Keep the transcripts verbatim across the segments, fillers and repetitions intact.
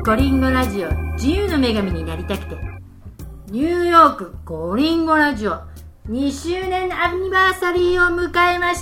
コリンゴラジオ自由の女神になりたくて、ニューヨークコリンゴラジオにしゅうねんアニバーサリーを迎えました。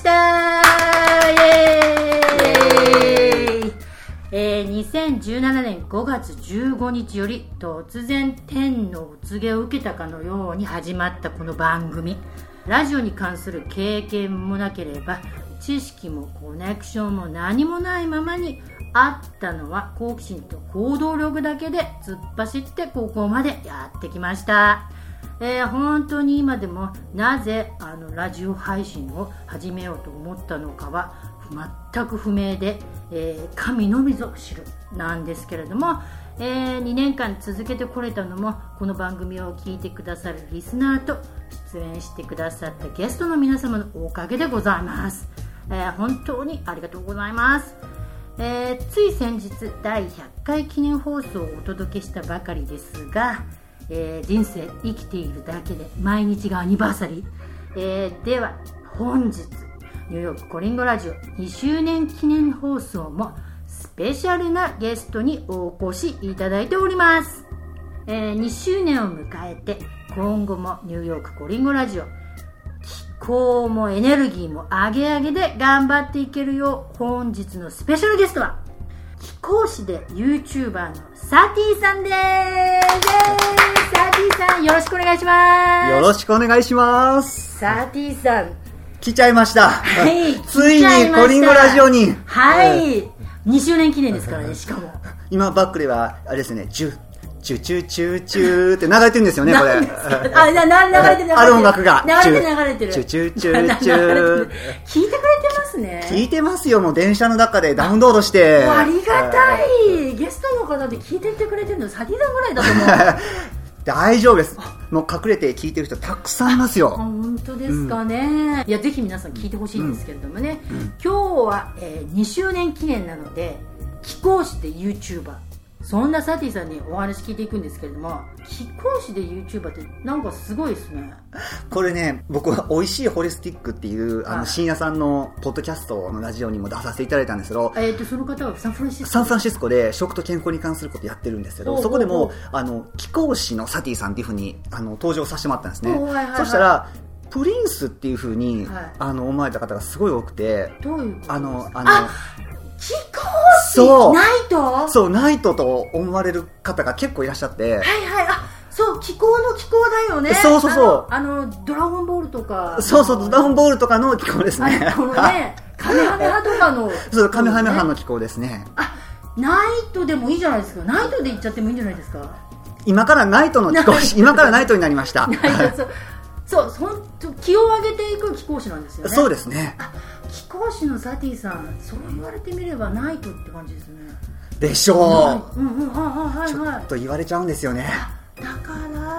イエーイ、えー、にせんじゅうななねんごがつじゅうごにちより突然天のお告げを受けたかのように始まったこの番組。ラジオに関する経験もなければ知識もコネクションも何もないままにあったのは好奇心と行動力だけで突っ走ってここまでやってきました。えー、本当に今でもなぜあのラジオ配信を始めようと思ったのかは全く不明で、えー、神のみぞ知るなんですけれども、えー、にねんかん続けてこれたのもこの番組を聞いてくださるリスナーと出演してくださったゲストの皆様のおかげでございます。えー、本当にありがとうございます。えー、つい先日だいひゃっかい記念放送をお届けしたばかりですが、えー、人生生きているだけで毎日がアニバーサリー、えー、では本日ニューヨークコリンゴラジオにしゅうねん記念放送もスペシャルなゲストにお越しいただいております。えー、にしゅうねんを迎えて今後もニューヨークコリンゴラジオ気候もエネルギーも上げ上げで頑張っていけるよう、本日のスペシャルゲストは貴公子で YouTuber のサティさんです。サティさんよろしくお願いします。 よろしくお願いします。 サティさん来ちゃいました、 はい、 ついにコリンゴラジオに、 はい、えー、にしゅうねん記念ですからね。しかも今バックではあれですね、チュチュチュチュチュって流れてるんですよね、これ。あ、 な、な、流れてる、 ある音楽が。 流れてる、流れてる。 チュチュチュチュ。 聞いてくれてますね。 聞いてますよ、もう電車の中でダウンロードして。 ありがたい。ゲストの方で聞いててくれてるの、サティさんぐらいだと思う。 大丈夫です。もう隠れて聞いてる人たくさんいますよ。 本当ですかね。うん、いや、ぜひ皆さん聞いてほしいんですけれどもね。うんうん、今日は、えー、にしゅうねん記念なので、貴公子で YouTuber。そんなサティさんにお話聞いていくんですけれども、貴公子で YouTuber ってなんかすごいですね。 これね、僕は美味しいホリスティックっていうあの深夜さんのポッドキャストのラジオにも出させていただいたんですけど、 えー、とその方はサンフランシスコサンフランシスコで食と健康に関することやってるんですけど、そこでもあの貴公子のサティさんっていう風にあの登場させてもらったんですね。はいはいはい、そしたらプリンスっていう風に、はい、あの思われた方がすごい多くて、 どういうことですか？ あのあのあ貴公子、そうナイトそうナイトと思われる方が結構いらっしゃって、はいはい、 あそう気候の気候だよね。 そうそうそうあの、あのドラゴンボールとか、 そうそうドラゴンボールとかの気候ですね。 このねカメハメハとかの、 そうカメハメハの気候ですね。 あナイトでもいいじゃないですか。ナイトで行っちゃってもいいんじゃないですか。 今からナイトの気候今からナイトになりました。 そうそう、気を上げていく貴公子なんですよね。 そうですね。 あ貴公子のサティさん、そう言われてみればナイトって感じですね。 でしょう、うんうん、はいはい、 ちょっと言われちゃうんですよね。 だから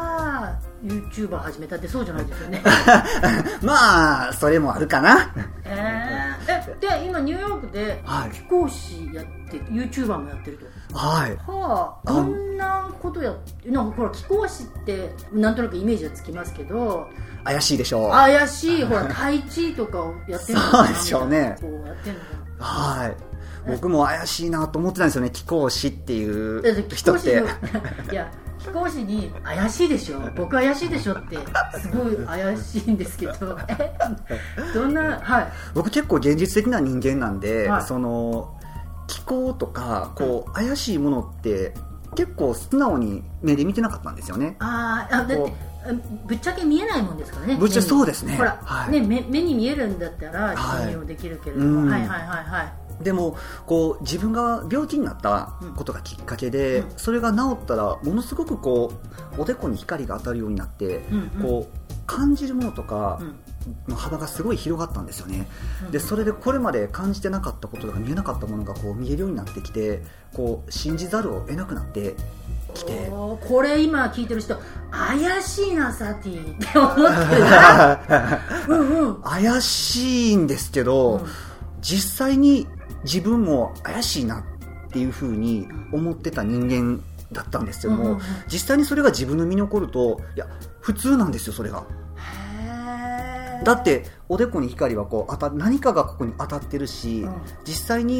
YouTuber 始めたってそうじゃないですよね。 まあそれもあるかな。 えー、えで今ニューヨークで貴公子やって、はい、YouTuber もやってると。 はい。 はあ、こんなことやってなんかほら貴公子ってなんとなくイメージはつきますけど、 怪しいでしょう。 怪しいほらタイチとかをやってるのかな。 そうでしょうね。 こうやってんのかな。 はい。僕も怪しいなと思ってたんですよね。貴公子っていう人って。 いや貴公子に怪しいでしょ、僕怪しいでしょってすごい怪しいんですけどどんな、はい、 僕結構現実的な人間なんで、 はい、 その気候とかこう怪しいものって結構素直に目で見てなかったんですよね。 ああ、だってぶっちゃけ見えないもんですからね。 ぶっちゃけそうですね。 ほら、 はい、 ね、目, 目に見えるんだったら信用できるけれども、はい、はいはいはいはい。 でもこう自分が病気になったことがきっかけで、うん、それが治ったらものすごくこうおでこに光が当たるようになって、うんうん、こう感じるものとかの幅がすごい広がったんですよね。うん、でそれでこれまで感じてなかったことが見えなかったものがこう見えるようになってきて、こう信じざるを得なくなってきて、 これ今聞いてる人怪しいなサティって思ってるな。うん、うん、 怪しいんですけど、うん、実際に自分も怪しいなっていう風に思ってた人間だったんですけども、うんうんうん、実際にそれが自分の身に起こると、いや普通なんですよそれが。へー。だっておでこに光はこう当た何かがここに当たってるし、うん、実際に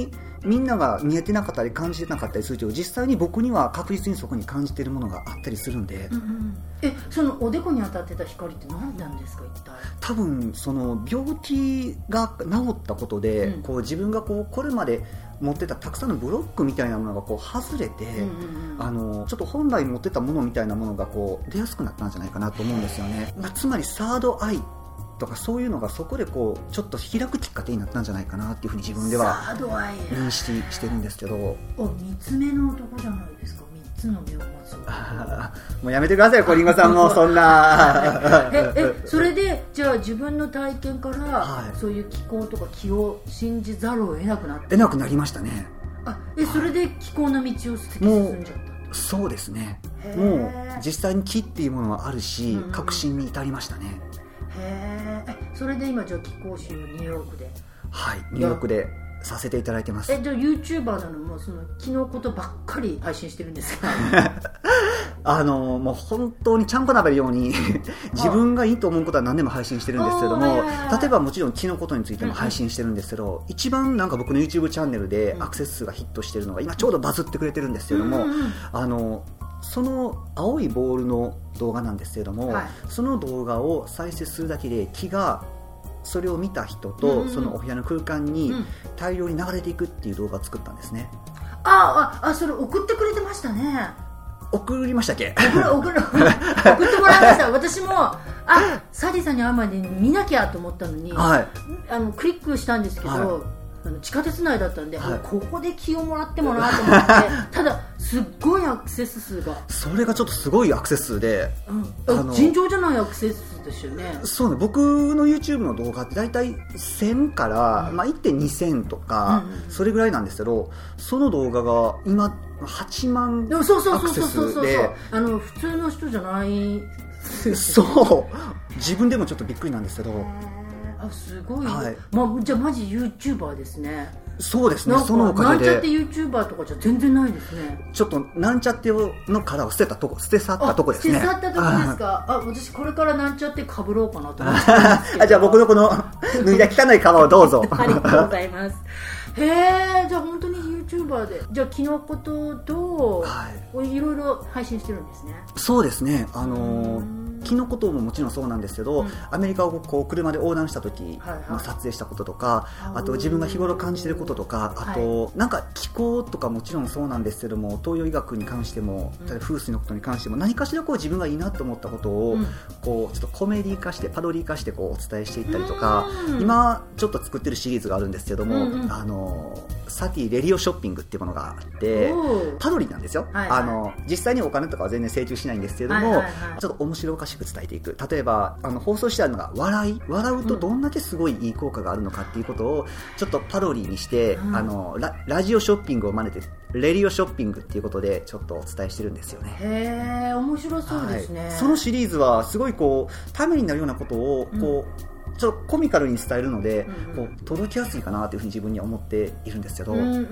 みんなが見えてなかったり感じてなかったりするけど、実際に僕には確実にそこに感じているものがあったりするんで、 うんうん、えそのおでこに当たってた光って何なんですか一体。 多分その病気が治ったことで、うん、こう自分がこうこれまで持ってたたくさんのブロックみたいなものがこう外れて、うんうんうん、あのちょっと本来持ってたものみたいなものがこう出やすくなったんじゃないかなと思うんですよね。まあ、つまりサードアイとかそういうのがそこでこうちょっと開くきっかけになったんじゃないかなっていうふうに自分では認識してるんですけど。 お三つ目の男じゃないですか。三つの目を持つもうやめてくださいよ、りんごさんもそんなええそれでじゃあ自分の体験から、はい、そういう気候とか気を信じざるを得なくなって得なくなりましたね。 あえそれで気候の道を突き進んじゃった。 そうですね。もう実際に気っていうものはあるし、うんうん、確信に至りましたね。 へえ。それで今じゃあ気候士をニューヨークで。 はい、ニューヨークでさせていただいてます。 えじゃあ YouTuber なのもその気のことばっかり配信してるんですか？ あのもう本当にちゃんこ鍋るように自分がいいと思うことは何でも配信してるんですけども、例えばもちろん気のことについても配信してるんですけど、うん、一番なんか僕の YouTube チャンネルでアクセス数がヒットしてるのが今ちょうどバズってくれてるんですけども、うんうんうん、あのその青いボールの動画なんですけれども、はい、その動画を再生するだけで気がそれを見た人とそのお部屋の空間に大量に流れていくっていう動画を作ったんですね。 うん、ああ、あ、それ送ってくれてましたね。 送りましたっけ？ 送る送る送ってもらいました。私もあサディさんに会う前に見なきゃと思ったのに、はい、あのクリックしたんですけど、はい、あの地下鉄内だったんで、はい、ここで気をもらってもなと思ってただすっごいアクセス数がそれがちょっとすごいアクセス数で、 うん、あの尋常じゃないアクセス数ですよね。 そうね、僕の YouTube の動画ってだいたいせんから、うんまあ、いってんにせんとか、うんうん、それぐらいなんですけど、その動画が今はちまんアクセスで、 あの普通の人じゃないそう自分でもちょっとびっくりなんですけど、 あすごい、はいま、じゃあマジ YouTuber ですね。 そうですね。そのおかげでなんちゃって YouTuber とかじゃ全然ないですね。 ちょっとなんちゃっての殻を捨てたとこ捨て去ったとこですね。 捨て去ったとこですか。あ私これからなんちゃってかぶろうかなと思ってたんですけどあじゃあ僕のこの脱いだ汚い皮をどうぞありがとうございます。へえ、じゃあ本当に YouTuber でじゃあ気のことと、はい、いろいろ配信してるんですね。 そうですね。あのー気のことももちろんそうなんですけど、うん、アメリカをこう車で横断した時の撮影したこととか、はいはい、あと自分が日頃感じていることとか、あと、はい、なんか気候とかもちろんそうなんですけども、東洋医学に関しても、うん、風水のことに関しても何かしらこう自分がいいなと思ったことを、うん、こうちょっとコメディ化してパロディ化してこうお伝えしていったりとか、うん、今ちょっと作ってるシリーズがあるんですけども、うんうん、あのサティレディオショッピングっていうものがあってパロディなんですよ、はいはい、あの実際にお金とかは全然請求しないんですけども、はいはいはい、ちょっと面白おかしく伝えていく。例えばあの放送してあるのが笑い笑うとどんだけすごいいい効果があるのかっていうことをちょっとパロディにして、うん、あの ラ, ラジオショッピングを真似てレディオショッピングっていうことでちょっとお伝えしてるんですよね。 へー面白そうですね、 はい、そのシリーズはすごいこうためになるようなことをこう、うんちょっとコミカルに伝えるので、うんうん、こう届きやすいかなというふうに自分には思っているんですけど、うんうんうん、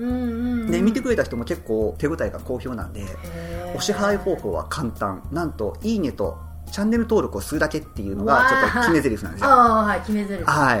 で見てくれた人も結構手応えが好評なんで、お支払い方法は簡単。なんといいねとチャンネル登録をするだけっていうのがちょっと決め台詞なんですよ。 ああはい決め台詞ですね、はい、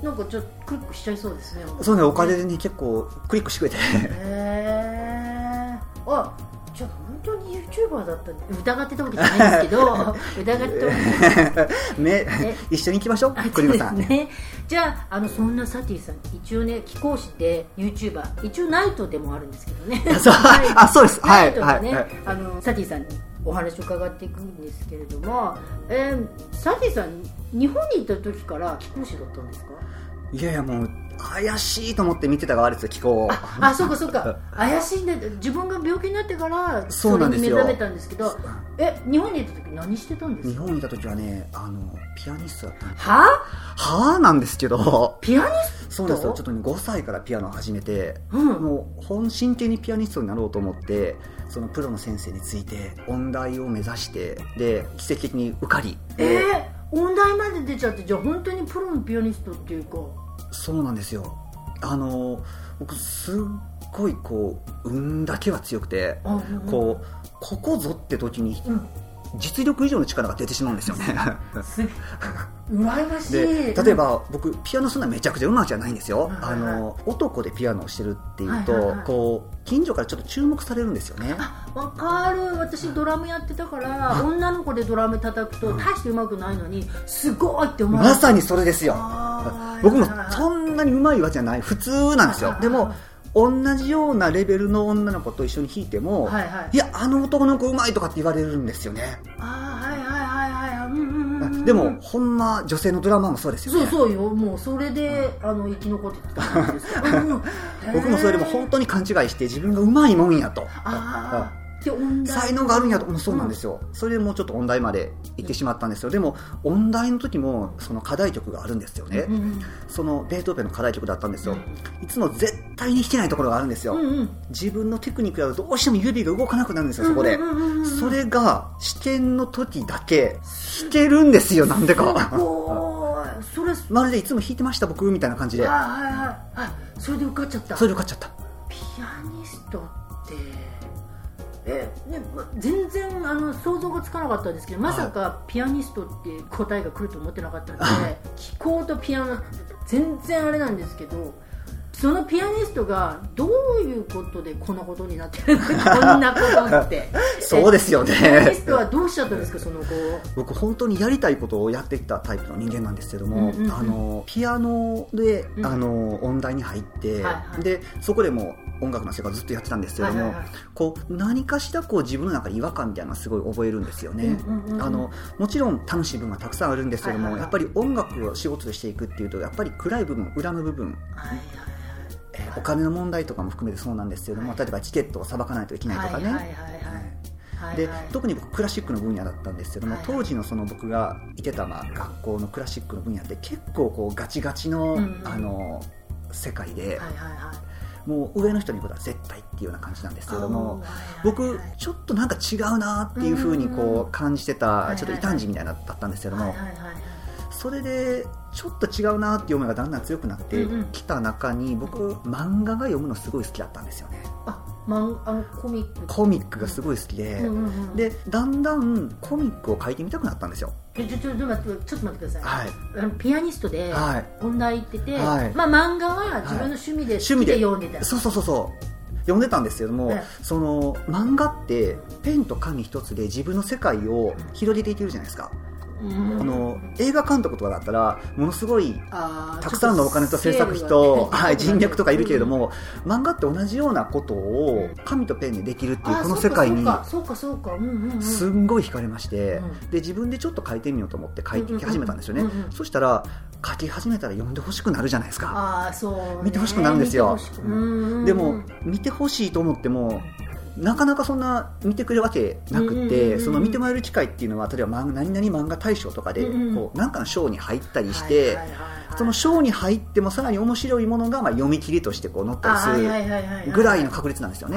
なんかちょっとクリックしちゃいそうですね。 そうね、おかげでね結構クリックしてくれてへーあじゃあ本当に YouTuber だったんで疑ってたわけじゃないんですけど疑ってたわけね一緒に行きましょうクリコさん、 ね、じゃあ、 あのそんなサティさん一応ね貴公子で YouTuber 一応ナイトでもあるんですけどねあそうですナイトでね、はいはい、あのサティさんにお話を伺っていくんですけれども、えー、サティさん日本にいた時から貴公子だったんですか？ いやいやもう怪しいと思って見てた側ですよ気候。 ああそうかそうか怪しいんで自分が病気になってからそれに目覚めたんですけど、え日本にいた時何してたんですか？ 日本にいた時はねあのピアニストだったんです。 ははなんですけどピアニストそうですよ。ちょっと、ね、ごさいからピアノを始めて、うん、もう本真剣にピアニストになろうと思ってそのプロの先生について音大を目指してで奇跡的に受かりえー、音大まで出ちゃってじゃあ本当にプロのピアニストっていうか。 そうなんですよ。あの僕すっごいこう運だけは強くて、うん、こうここぞって時に、うん、 実力以上の力が出てしまうんですよね羨ましい。 で例えば僕ピアノするのはめちゃくちゃうまくじゃないんですよ、あの男でピアノをしてるっていうと、はいはいはい、こう近所からちょっと注目されるんですよね。 あ、わかる。私ドラムやってたから女の子でドラム叩くと大してうまくないのにすごいって思う。 まさにそれですよ。僕もそんなにうまいわけじゃない、普通なんですよ。でも同じようなレベルの女の子と一緒に弾いても、はいはい、いやあの男の子うまいとかって言われるんですよね。 あ、はいはいはいはい、うんうんうん、 でもほんま女性のドラマーもそうですよね。 そうそうよ、もうそれで、うん、あの生き残ってたんですよ僕もそれでも本当に勘違いして自分がうまいもんやと、 あ才能があるんやと、もうそうなんですよ、うん、それでもうちょっと音大まで行ってしまったんですよ。でも音大の時もその課題曲があるんですよね、うんうん、そのベートーベンの課題曲だったんですよ、うん、いつも絶対に弾けないところがあるんですよ、うんうん、自分のテクニックだとどうしても指が動かなくなるんですよ、そこで、うんうんうんうん、それが試験の時だけ弾けるんですよ、なんでかそれまるでいつも弾いてました僕みたいな感じで、 はいはいはい、あ、それで受かっちゃった。 それで受かっちゃった。 ピアニストってえ、ね、全然あの想像がつかなかったんですけど、まさかピアニストって答えが来ると思ってなかったので、はい、気候とピアノ全然あれなんですけど、そのピアニストがどういうことでこんなことになってるのかこんなことってそうですよね。 ピアニストはどうしちゃったんですか、その後。 僕本当にやりたいことをやってきたタイプの人間なんですけども、うんうんうん、あのピアノで、うん、あの音大に入って、はいはい、でそこでも音楽の世界をずっとやってたんですけども、はいはいはい、こう何かしらこう自分の中で違和感みたいなのがすごい覚えるんですよね、うんうんうん、あのもちろん楽しい部分はたくさんあるんですけども、はいはいはい、やっぱり音楽を仕事としていくっていうとやっぱり暗い部分、裏の部分、はいはいはい、えー、お金の問題とかも含めてそうなんですけども、はい、例えばチケットをさばかないといけないとかね、はいはいはいはい、で特に僕クラシックの分野だったんですけども、はいはい、当時のその僕がいてたまあ学校のクラシックの分野って結構こうガチガチの、うんうん、あの世界で、はいはいはい、もう上の人に言うことは絶対っていうような感じなんですけれども、僕ちょっとなんか違うなっていう風にこう感じてたちょっと異端児みたいなだったんですけども、それでちょっと違うなっていう思いがだんだん強くなってきた中に、僕漫画が読むのすごい好きだったんですよね。 あ、マンあのコミックコミックがすごい好きで、うんうんうん、でだんだんコミックを書いてみたくなったんですよ。 ちょちょちょっと待ってちょっと待ってください、 はい、 あのピアニストで音大行ってて、はい、まあ、漫画は自分の趣味で好きで読んでた、はい、 そうそうそうそう読んでたんですけども、はい、その漫画ってペンと紙一つで自分の世界を広げていけるじゃないですか。うん、あの映画監督とかだったらものすごいたくさんのお金と制作費と、はい、人脈とかいるけれども、うん、漫画って同じようなことを紙とペンでできるっていうこの世界にすんごい惹かれまして、うん、で自分でちょっと書いてみようと思って書いて始めたんですよね、うんうんうん、そしたら書き始めたら読んでほしくなるじゃないですか。 あ、そうね、 見てほしくなるんですよ。でも見てほしいと思ってもなかなかそんな見てくれるわけなくて、その見てもらえる機会っていうのは例えば何々漫画大賞とかでこうなんかの賞に入ったりして、その賞に入ってもさらに面白いものがまあ読み切りとしてこう載ったりするぐらいの確率なんですよね。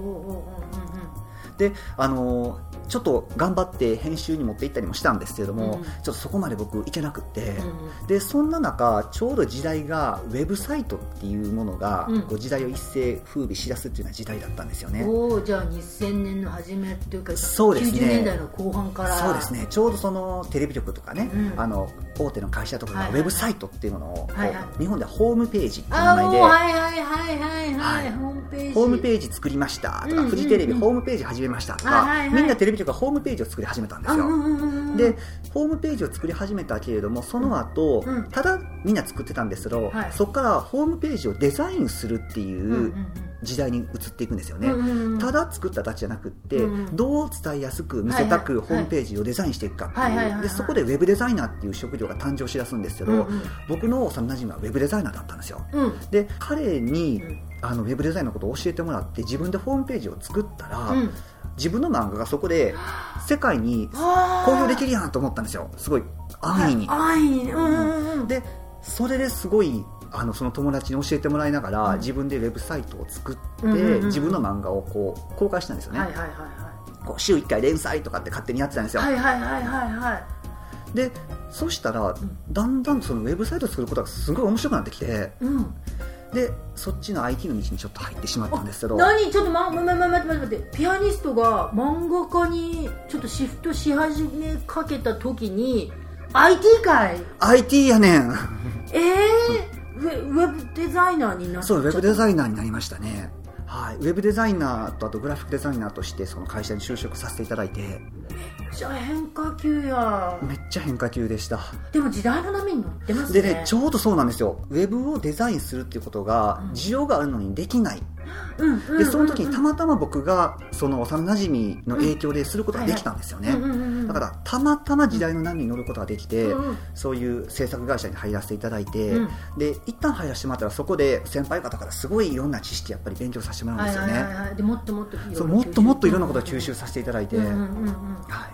で、あのーちょっと頑張って編集に持っていったりもしたんですけれども、うん、ちょっとそこまで僕いけなくて、うん、でそんな中ちょうど時代がウェブサイトっていうものが、うん、こう時代を一世風靡しだすっていうような時代だったんですよね。 お、じゃあにせんねんの初めというかそうです、ね、きゅうじゅうねんだいの後半からそうですね、ちょうどそのテレビ局とかね、うん、あの大手の会社とかがウェブサイトっていうものを、はいはいはい、日本ではホームページっていう名前で、 はいはいはいはいはい、ホームページホームページ作りましたとか、うんうんうん、フジテレビホームページ始めましたとか、はいはいはい、みんなテレビ局がホームページを作り始めたんですよ。でホームページを作り始めたけれどもその後、うん、ただみんな作ってたんですけど、はい、そこからホームページをデザインするっていう時代に移っていくんですよね、うんうんうん、ただ作っただけじゃなくって、うん、どう伝えやすく見せたくホームページをデザインしていくかっていう、でそこでウェブデザイナーっていう職業が誕生しだすんですけど、うんうん、僕の幼馴染はウェブデザイナーだったんですよ、うん、で彼にあのウェブデザインのことを教えてもらって自分でホームページを作ったら、うん、自分の漫画がそこで世界に公表できるやんと思ったんですよ。すごい安易に、 安易に、うんうん、 でそれですごいあのその友達に教えてもらいながら、うん、自分でウェブサイトを作って、うんうんうん、自分の漫画をこう公開したんですよね、はいはいはいはい、こう週いっかい連載とかって勝手にやってたんですよ、 はいはいはいはいはい、 でそしたら、うん、だんだんそのウェブサイトを作ることがすごい面白くなってきて、うん、 でそっちの アイティー の道にちょっと入ってしまったんですけど。 何ちょっとま、ま、ま、ま、待って待って待って、ピアニストが漫画家にちょっとシフトし始めかけた時に アイティー かい？ アイティー やねん。 えー、ウェ、ウェブデザイナーになっちゃった。 そう、ウェブデザイナーになりましたね。はい、ウェブデザイナーとあとグラフィックデザイナーとしてその会社に就職させていただいて。めっちゃ変化球や。 めっちゃ変化球でした。 でも時代の波に乗ってますね。 でね、ちょうどそうなんですよ。ウェブをデザインするっていうことが需要があるのにできない、うん、でその時にたまたま僕がその幼馴染の影響ですることができたんですよね。だからたまたま時代の波に乗ることができて、うん、そういう制作会社に入らせていただいて、うん、で一旦入らせてもらったらそこで先輩方からすごいいろんな知識やっぱり勉強させてもらうんですよね。はいはいはい、でもっともっとそうもっともっといろんなことを吸収させていただいて、うんうんうんうん、はい。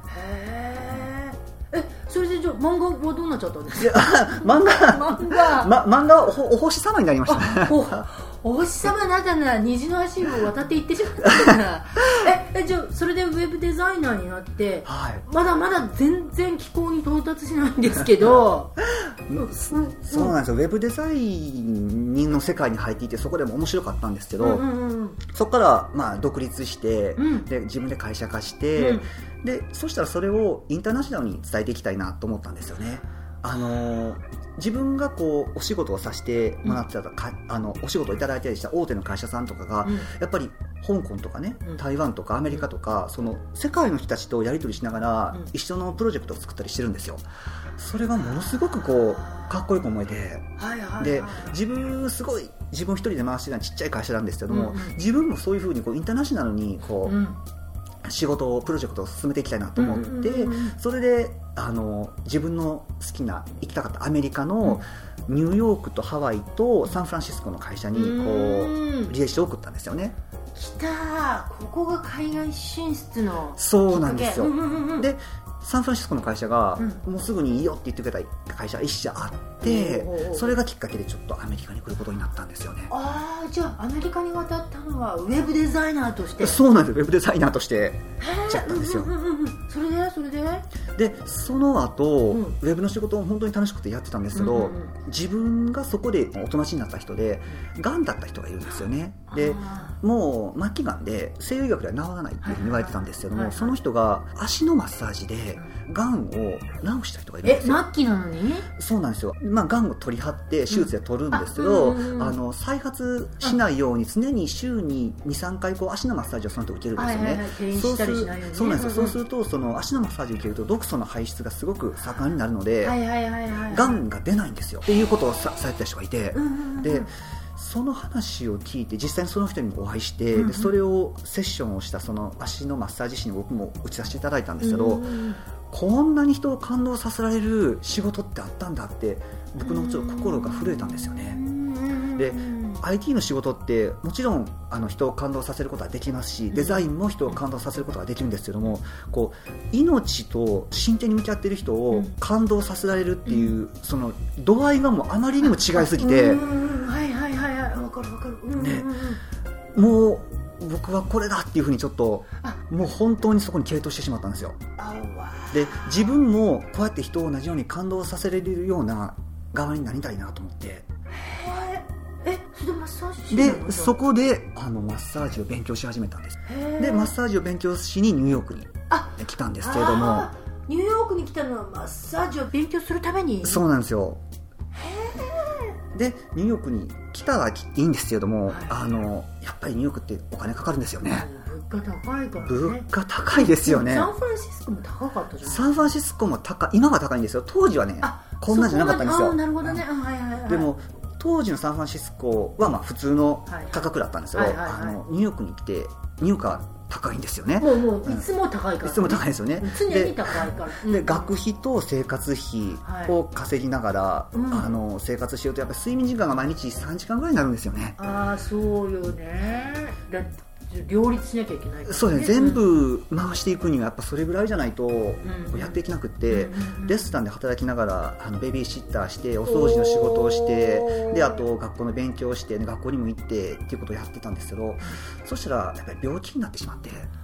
え、それでじゃあ漫画はどうなっちゃったんですか？漫画漫画、ま、漫画は お, お星様になりましたね。 お, お星様になったなら虹の足を渡っていってしまったからええじゃあそれでウェブデザイナーになって、はい、まだまだ全然気候に到達しないんですけどそうなんですよ。ウェブデザインの世界に入っていてそこでも面白かったんですけど、うんうんうん、そこから、まあ、独立して、うん、で自分で会社化して、うん、でそしたらそれをインターナショナルに伝えていきたいなと思ったんですよね。あのー、自分がこうお仕事をさせてもらってたか、うん、あのお仕事をいただいたりした大手の会社さんとかが、うん、やっぱり香港とかね、うん、台湾とかアメリカとかその世界の人たちとやり取りしながら、うん、一緒のプロジェクトを作ったりしてるんですよ。それがものすごくこうかっこよく思えて、はいはいはい、で自分すごい自分一人で回してるちっちゃい会社なんですけども、うんうん、自分もそういう風にこうインターナショナルにこう、うん、仕事をプロジェクトを進めていきたいなと思って、うんうんうん、それであの自分の好きな行きたかったアメリカのニューヨークとハワイとサンフランシスコの会社にこう履歴書を送ったんですよね。 来た、ここが海外進出のそうなんですよ、うんうんうん、でサンフランシスコの会社が、うん、もうすぐにいいよって言ってくれた会社いっ社あって、うん、それがきっかけでちょっとアメリカに来ることになったんですよね。 ああ、じゃあアメリカに渡ったのはウェブデザイナーとして。 そうなんです、ウェブデザイナーとして来ちゃったんですよ、 うんうんうんうん、それでそれででその後、うん、ウェブの仕事を本当に楽しくてやってたんですけど、うんうんうん、自分がそこでおとなしになった人でがんだった人がいるんですよね。でもう末期がんで西洋医学では治らないって言われてたんですけども、はいはいはい、その人が足のマッサージでがんを治した人がいるんですよ。 え、末期なのに？ そうなんですよ。まあ、がんを取り張って手術で取るんですけど、うん、あ、うんうん、あの再発しないように常に週に にさんかいこう足のマッサージをその人受けるんですよね、はいはいはい、そうする、そうなんですよ、そうするとその足のマッサージを受けると毒素の排出がすごく盛んになるので、はいはいはいはい、がんが出ないんですよっていうことを さ, されてた人がいて、うんうんうん、でその話を聞いて実際にその人にもお会いして、うんうん、でそれをセッションをしたその足のマッサージ師に僕も打ち出していただいたんですけど、うんうん、こんなに人を感動させられる仕事ってあったんだって僕のちょっと心が震えたんですよね。で アイティー の仕事ってもちろんあの人を感動させることはできますし、デザインも人を感動させることができるんですけども、こう命と真剣に向き合っている人を感動させられるっていう、うん、その度合いがもうあまりにも違いすぎて、 うん、はいはいはいはい、分かる分かる、うん、ね、 もう僕はこれだっていうふうにちょっともう本当にそこに傾倒してしまったんですよ。で自分もこうやって人を同じように感動させられるような側になりたいなと思って、 え、それでマッサージしでそこであのマッサージを勉強し始めたんです。でマッサージを勉強しにニューヨークに来たんですけれども、 ニューヨークに来たのはマッサージを勉強するために。 そうなんですよ。でニューヨークに来たらいいんですけれども、はい、あのやっぱりニューヨークってお金かかるんですよね。 物価高いからね。 物価高いですよね。 サンフランシスコも高かったじゃん。 サンフランシスコも高い、今は高いんですよ。当時はねこんなんじゃなかったんですよ。 なるほどね、はいはいはい、 でも当時のサンフランシスコはまあ普通の価格だったんですよ、はいはいはいはい、あのニューヨークに来てニューヨークは高いんですよね。 もうもういつも高いから、ね、 いつも高いですよね。 常に高いから。 で、で学費と生活費を稼ぎながら、はいうん、あの生活しようとやっぱり睡眠時間が毎日さんじかんぐらいになるんですよね。 ああそうよね。だ両立しなきゃいけないから、ね、 そうですね、全部回していくにはやっぱそれぐらいじゃないとやっていけなくって、うんうん、レストランで働きながらあのベビーシッターしてお掃除の仕事をしてであと学校の勉強をして、ね、学校にも行ってっていうことをやってたんですけど、そしたらやっぱり病気になってしまって。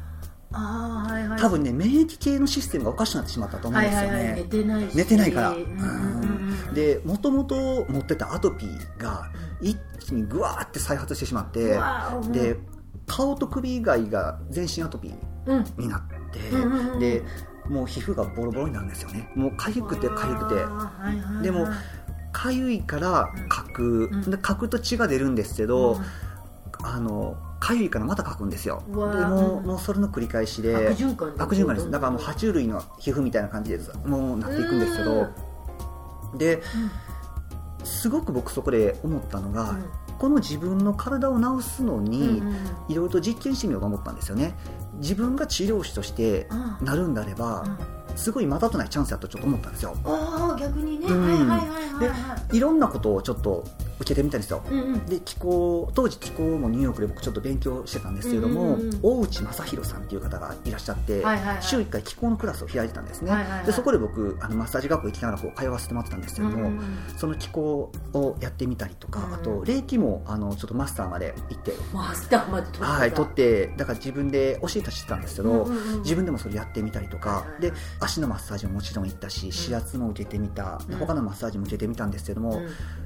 あ、はいはい、 多分ね免疫系のシステムがおかしくなってしまったと思うんですよね、はいはいはい、 寝てないし寝てないから、 うんうんうん、 でもともと持ってたアトピーが一気にぐわーって再発してしまって、うん、で顔と首以外が全身アトピーになって、うんうんうん、でもう皮膚がボロボロになるんですよね。もう痒くて痒くて、はいはいはい、でも痒いからかく、うん、でかくと血が出るんですけど、うん、あの痒いからまたかくんですよ。でもう、もうそれの繰り返しで悪循環悪循環です。だからもう爬虫類の皮膚みたいな感じでもうなっていくんですけど、で、うん、すごく僕そこで思ったのが、うん、この自分の体を治すのにいろいろと実験してみようと思ったんですよね。自分が治療師としてなるんであれば、うんすごいまだとないチャンスだとちょっと思ったんですよ。 ああ逆にね、うん、はいはいはいはい、はい、 でいろんなことをちょっと受けてみたんですよ、うんうん、で気候当時気候もニューヨークで僕ちょっと勉強してたんですけれども、うんうんうん、大内正弘さんっていう方がいらっしゃって、はいはいはい、週いっかい気候のクラスを開いてたんですね、はいはいはい、でそこで僕あのマッサージ学校行きながらこう通わせてもらってたんですけども、うんうんうん、その気候をやってみたりとか、うんうん、あと霊気もあのちょっとマスターまで行ってマスターまで取ってた、 はい、取ってだから自分で教えたりしてたんですけど、うんうんうん、自分でもそれやってみたりとか、はいはいはい、で足のマッサージももちろん行ったし、指圧も受けてみた、うん、他のマッサージも受けてみたんですけども、うん、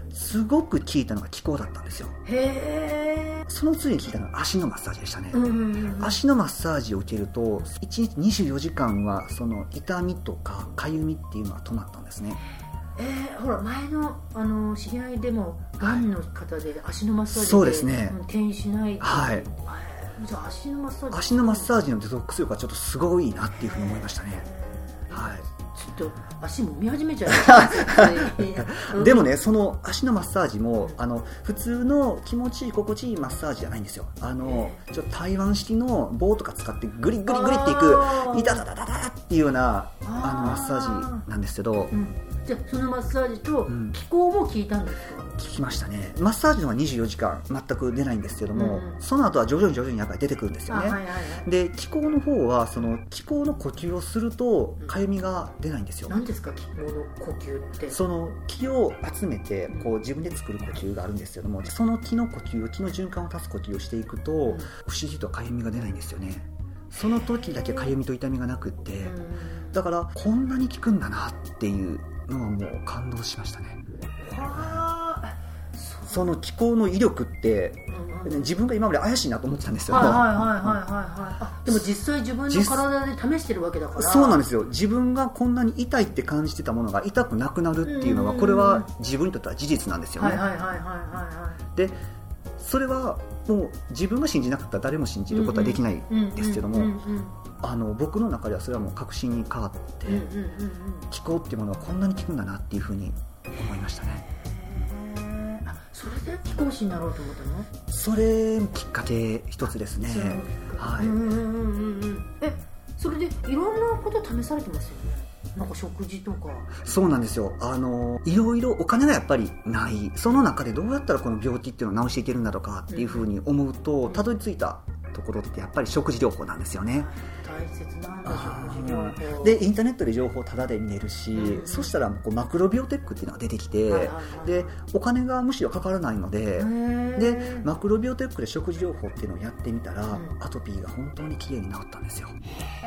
すごく効いたのが気候だったんですよ。 へー。 その次に効いたのが足のマッサージでしたね、うんうんうん、足のマッサージを受けるといちにちにじゅうよじかんはその痛みとかかゆみっていうのは止まったんですね。 えー、ほら前の、あの知り合いでもがんの方で足のマッサージで、 そうですね、 転移しない、 はい、 じゃあ足のマッサージ足のマッサージのデトックス力がちょっとすごいなっていうふうに思いましたね。はい、 ちょっと足も見始めちゃうでもねその足のマッサージもあの普通の気持ちいい心地いいマッサージじゃないんですよ。あのちょっと台湾式の棒とか使ってグリグリグリっていくイタタタタタっていうようなあのマッサージなんですけど、うん、 じゃあそのマッサージと気候も効いたんですか？ 効きましたね。マッサージのはにじゅうよじかん全く出ないんですけども、うん、その後は徐々に徐々にやっぱり出てくるんですよね、はいはいはい、で気候の方はその気候の呼吸をするとかゆみが出ないんですよ。 何ですか気候の呼吸って？ その気を集めてこう自分で作る呼吸があるんですけども、その気の呼吸を気の循環を断つ呼吸をしていくと、うん、不思議とかゆみが出ないんですよね。その時だけかゆみと痛みがなくって、うん、だからこんなに効くんだなっていうのはもう感動しましたね。その気候の威力って、うんうん、自分が今まで怪しいなと思ってたんですよ。 はいはいはいはいはい、はい、でも実際自分の体で試してるわけだから。 そうなんですよ。自分がこんなに痛いって感じてたものが痛くなくなるっていうのは、これは自分にとっては事実なんですよね。でそれはもう自分が信じなかったら誰も信じることはできないんですけども、あの僕の中ではそれはもう確信に変わって、うんうんうんうん、気候っていうものはこんなに効くんだなっていうふうに思いましたね。 それで気候師になろうと思ったの？ それきっかけ一つですね。はい。うんうんうんうん。 え、それでいろんなこと試されてますよね。なんか食事とか。 そうなんですよ。あのいろいろお金がやっぱりない。その中でどうやったらこの病気っていうのを治していけるんだとかっていうふうに思うと、たどり着いたところってやっぱり食事療法なんですよね。 大切なんだ食事療法でインターネットで情報をタダで見れるし、うん、そしたらこうマクロビオテックっていうのが出てきて、はいはいはい、でお金がむしろかからないので、でマクロビオテックで食事療法っていうのをやってみたら、うん、アトピーが本当にきれいに治ったんですよ。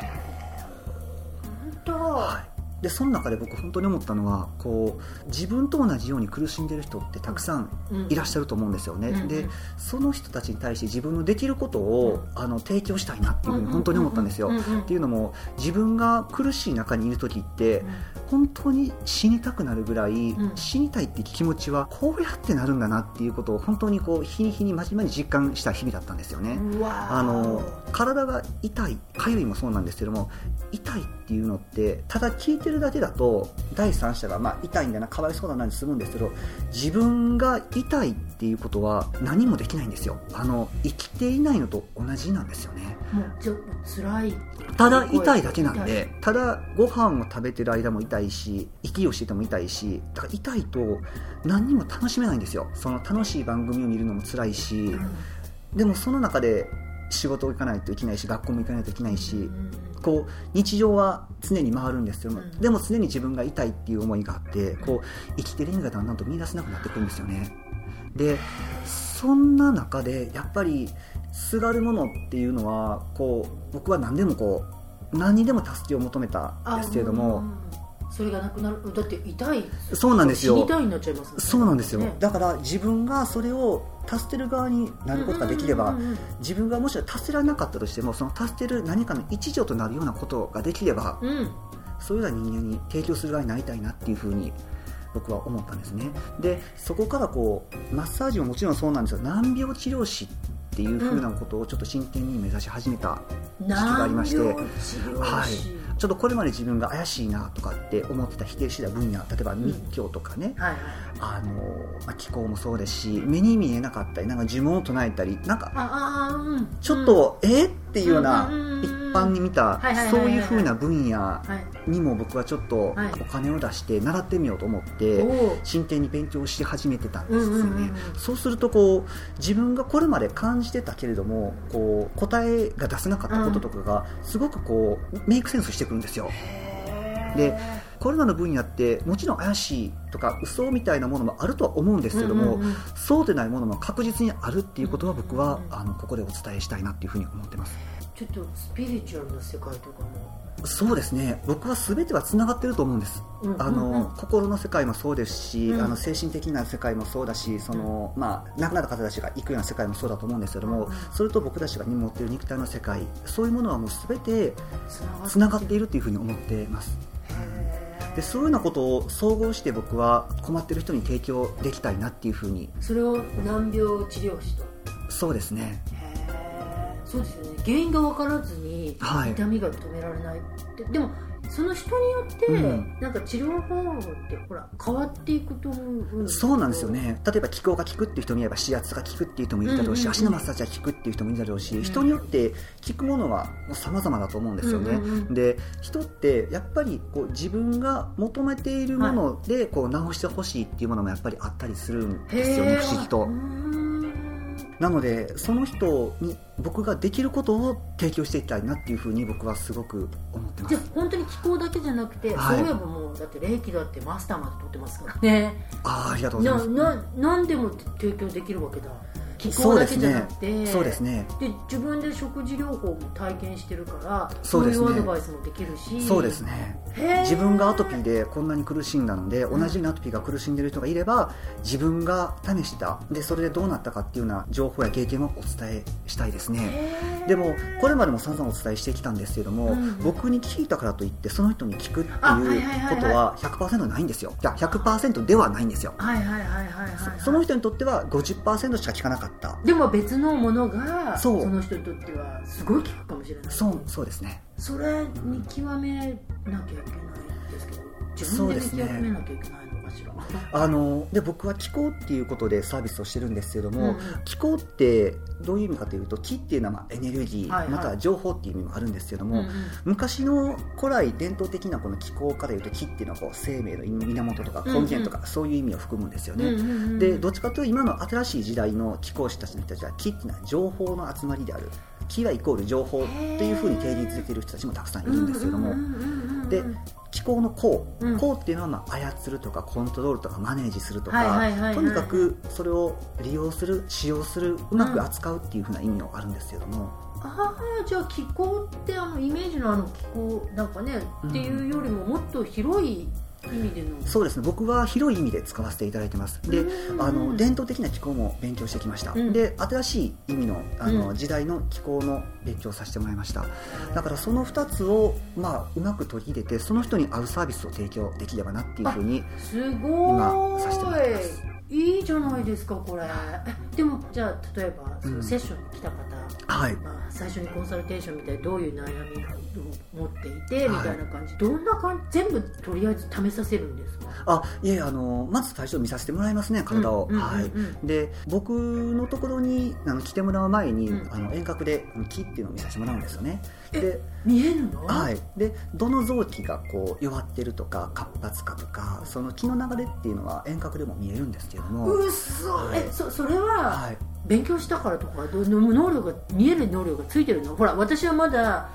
本当、 はい。でその中で僕本当に思ったのはこう自分と同じように苦しんでる人ってたくさんいらっしゃると思うんですよね、うん、でその人たちに対して自分のできることを、うん、あの提供したいなっていうふうに本当に思ったんですよ、うんうんうんうん、っていうのも自分が苦しい中にいる時って、うん、本当に死にたくなるぐらい、うん、死にたいっていう気持ちはこうやってなるんだなっていうことを本当にこう日に日に真面目に実感した日々だったんですよね。あの体が痛いかゆいもそうなんですけども、痛いっていうのってただ聞いてるだけだと第三者が、まあ、痛いんだなかわいそうだなに済むんですけど、自分が痛いっていうことは何もできないんですよ。あの生きていないのと同じなんですよね。 もうちょっと辛い、 ただ痛いだけなんで、ただご飯を食べてる間も痛いし息をしてても痛いし、だから痛いと何にも楽しめないんですよ。その楽しい番組を見るのも辛いし、うん、でもその中で仕事行かないといけないし学校も行かないといけないし、うん、こう日常は常に回るんですよ、うん、でも常に自分が痛いっていう思いがあってこう生きてる意味がだんだんと見出せなくなってくるんですよね。でそんな中でやっぱりすがるものっていうのはこう僕は何でもこう何にでも助けを求めたんですけれども、 それがなくなる。だって痛い。 そうなんですよ。 死にたいになっちゃいますもんね。 そうなんですよ、 ね、 だから自分がそれを助ける側になることができれば、 うんうんうんうん、 自分がもし助けられなかったとしてもその助ける何かの一助となるようなことができれば、うん、そういうような人間に提供する側になりたいなっていうふうに僕は思ったんですね。でそこからこうマッサージももちろんそうなんですが、難病治療師っていうふうなことをちょっと真剣に目指し始めた時期がありまして、はい、ちょっとこれまで自分が怪しいなとかって思ってた否定してた分野、例えば密教とかね、うんはいはい、あのまあ、気候もそうですし、目に見えなかったりなんか呪文を唱えたりなんかちょっと、うん、えー、っていうような一般に見たそういうふうな分野にも僕はちょっとお金を出して習ってみようと思って真剣に勉強し始めてたんですよね、うんうんうん、そうするとこう自分がこれまで感じてたけれどもこう答えが出せなかったこととかがすごくこうメイクセンスしてくるんですよ。でコロナの分野ってもちろん怪しいとか嘘みたいなものもあるとは思うんですけども、うんうんうん、そうでないものも確実にあるっていうことは僕は、うんうん、あのここでお伝えしたいなっていうふうに思ってます。 ちょっとスピリチュアルな世界とかもそうですね、僕は全てはつながってると思うんです、うんうんうん、あの心の世界もそうですし、うん、あの精神的な世界もそうだし、その、まあ、亡くなった方たちが行くような世界もそうだと思うんですけども、うん、それと僕たちが持っている肉体の世界、そういうものはもう全てつながっているというふうに思っています。でそういうようなことを総合して僕は困っている人に提供できたいなっていうふうに。 それを難病治療師と。 そうですね。 そうですよね、原因が分からずに痛みが止められないって、はい、でもその人によって、うん、なんか治療方法ってほら変わっていくと思うんです。 そうなんですよね。例えば気候が効くっていう人もいれば指圧が効くっていう人もいるだろうし、うんうんうん、足のマッサージが効くっていう人もいるだろうし、うん、人によって効くものは様々だと思うんですよね、うんうんうん、で人ってやっぱりこう自分が求めているものでこう治してほしいっていうものもやっぱりあったりするんですよね、不思議と。なのでその人に僕ができることを提供していきたいなっていうふうに僕はすごく思ってます。 じゃあ本当に気候だけじゃなくて、はい、そういえばもうだって霊気だってマスターまで取ってますからね。 あ, ありがとうございます。 なな何でも提供できるわけだ。気候だけじゃなくて、 そうですね。 で自分で食事療法も体験してるからそういうアドバイスもできるし。 そうですね。自分がアトピーでこんなに苦しんだので、同じようなアトピーが苦しんでる人がいれば自分が試したでそれでどうなったかっていうような情報や経験をお伝えしたいですね。でもこれまでも散々お伝えしてきたんですけれども、うん、僕に聞いたからといってその人に聞くっていうことは ひゃくパーセント ないんですよ。いや ひゃくパーセント ではないんですよ。その人にとっては ごじゅっパーセント しか聞かなかった。 でも別のものが そ, その人にとってはすごい効くかもしれない。 そうそうですね。 それ見極めなきゃいけないんですけど、自分で見極めなきゃいけないのかしら。 あので僕は気候っていうことでサービスをしてるんですけども、うん、気候ってどういう意味かというと、気っていうのはまあエネルギー、はいはい、または情報っていう意味もあるんですけども、うんうん、昔の古来伝統的なこの気候からいうと、気っていうのはこう生命の源とか根源とか、うんうん、そういう意味を含むんですよね、うんうんうん、でどっちかというと今の新しい時代の気候師たちの人たちは、気っていうのは情報の集まりである、気はイコール情報っていうふうに定義づけている人たちもたくさんいるんですけども、で気候の功、うん、功っていうのはまあ操るとかコントロールとかマネージするとか、はいはいはいはい、とにかくそれを利用する、使用する、うまく扱うっていうふうな意味があるんですけども、 うん、ああ、じゃあ気候ってあのイメージのあの気候なんかね、うん、っていうよりももっと広い意味での。 そうですね、僕は広い意味で使わせていただいてます。で、あの伝統的な気候も勉強してきました、うん、で新しい意味の、あの、うん、時代の気候の勉強をさせてもらいました。だからそのふたつを、まあ、うまく取り入れてその人に合うサービスを提供できればなっていうふうに今させてもらってます。 いいじゃないですかこれ。でもじゃあ例えばそのセッションに来た方、うん、はい、まあ、最初にコンサルテーションみたいにどういう悩みを持っていてみたいな感じ、はい、どんな感じ、全部とりあえず試させるんですか？ あ、いえ、あのまず最初見させてもらいますね、体を、うんうんうんうん、はい、で僕のところにあの来てもらう前に、うん、あの遠隔で気っていうのを見させてもらうんですよね。 で見えるの？ はい。でどの臓器がこう弱ってるとか活発かとか、その気の流れっていうのは遠隔でも見えるんですけれども。 うっそ、はい、え そ, それは、はい、勉強したからとか能力が見える能力がついてるの？ほら私はまだ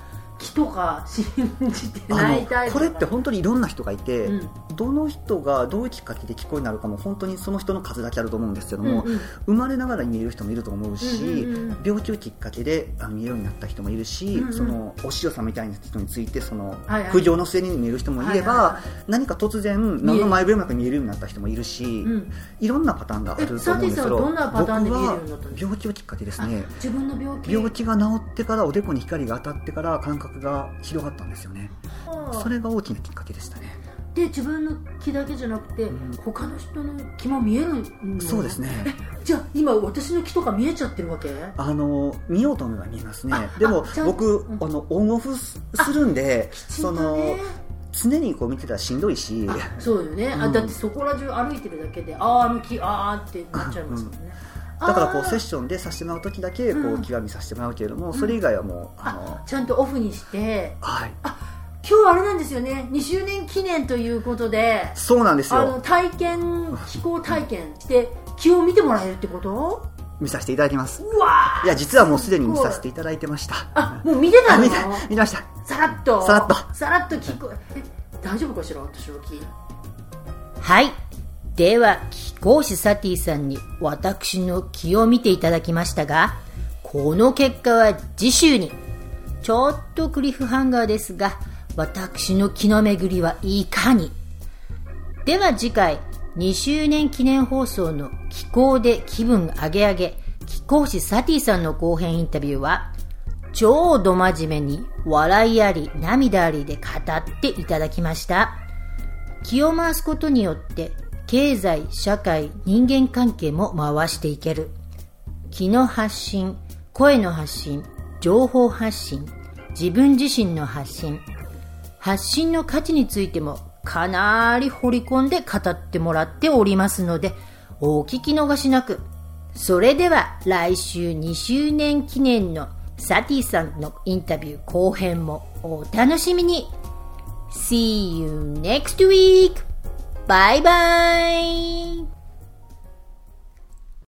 気とか信じてないタイプ。 これって本当にいろんな人がいて、 うん、 どの人がどういうきっかけで聞こえになるかも本当にその人の数だけあると思うんですけども、 うんうん、 生まれながらに見える人もいると思うし、 うんうんうん、 病気をきっかけであの見えるようになった人もいるし、うんうん、そのお師匠さんみたいな人についてその、はいはい、苦行の末に見える人もいれば、はいはいはい、何か突然何の前触れもなく見えるようになった人もいるし、うん、いろんなパターンがあると思うんですけど、 どんなパターンで見えるようになったんですか？ 病気をきっかけですね。 自分の病気病気が治ってからおでこに光が当たってから感覚が広がったんですよね。それが大きなきっかけでしたね。 で自分の気だけじゃなくて、うん、他の人の気も見えるの？ そうですね。 じゃあ今私の気とか見えちゃってるわけ？ あの見ようと思えば見えますね。でも僕、うん、あのオンオフするんで、その常にこう見てたらしんどいし。 そうよね、うん、あだってそこら中歩いてるだけであああの気あーってなっちゃいますもんね、 うん、だからこうセッションでさせてもらう時だけこう気が見させてもらうけれども、うん、それ以外はもう、 あのちゃんとオフにして、 はい、 あ今日あれなんですよね、にしゅうねん記念ということで。 そうなんですよ。 あの体験気候体験して気を見てもらえるってこと？ 見させていただきます。 うわいや実はもうすでに見させていただいてました。 あもう見てたの？ 見, 見ました。 さらっとさらっとさらっと聞こえ大丈夫かしら私の気。はい、では貴公子サティさんに私の気を見ていただきましたが、この結果は次週に。ちょっとクリフハンガーですが、私の気の巡りはいかに。では次回にしゅうねん記念放送の気候で気分上げ上げ貴公子サティさんの後編インタビューは超ど真面目に笑いあり涙ありで語っていただきました。気を回すことによって経済、社会、人間関係も回していける。気の発信、声の発信、情報発信、自分自身の発信、発信の価値についてもかなり掘り込んで語ってもらっておりますので、お聞き逃しなく。それでは来週にしゅうねん記念のサティさんのインタビュー後編もお楽しみに。 See you next week! バイバイ